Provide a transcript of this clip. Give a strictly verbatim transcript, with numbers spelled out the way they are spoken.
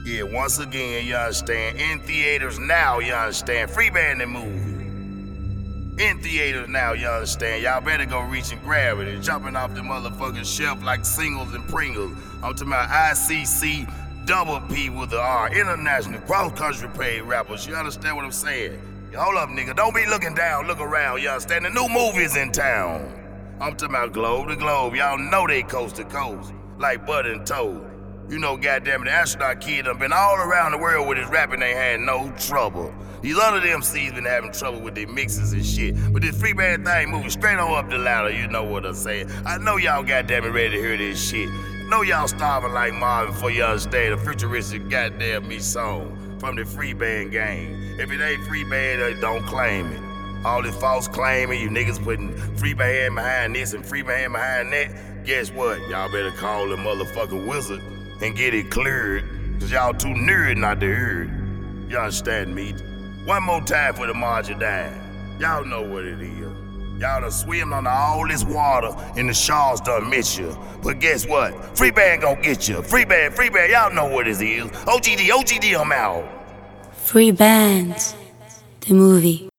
Yeah, once again, you understand? In theaters now, you understand? Free band the movie. In theaters now, you understand? Y'all better go reach and grab it. It's jumping off the motherfucking shelf like singles and Pringles. I'm talking about I C C double P with the R. International cross-country paid rappers. You understand what I'm saying? Hold up, nigga. Don't be looking down. Look around. You understand? The new movie's in town. I'm talking about globe to globe. Y'all know they coast to coast. Like Bud and Toad. You know, goddamn it, the astronaut kid done been all around the world with his rapping, they had no trouble. These other M Cs been having trouble with their mixes and shit. But this free band thing moving straight on up the ladder, you know what I'm saying. I know y'all goddamn it ready to hear this shit. I know y'all starving like Marvin before you understand the futuristic goddamn me song from the free band game. If it ain't free band, uh, don't claim it. All this false claiming, you niggas putting free band behind this and free band behind that. Guess what? Y'all better call the motherfucking wizard and get it cleared, cause y'all too nerd not to hear it. You understand me? One more time for the margin down. Y'all know what it is. Y'all done swim under all this water and the sharks done miss you. But guess what? Free band gon' get you. Free band, free band, y'all know what it is. O G D, O G D, I'm out. Free Band, the movie.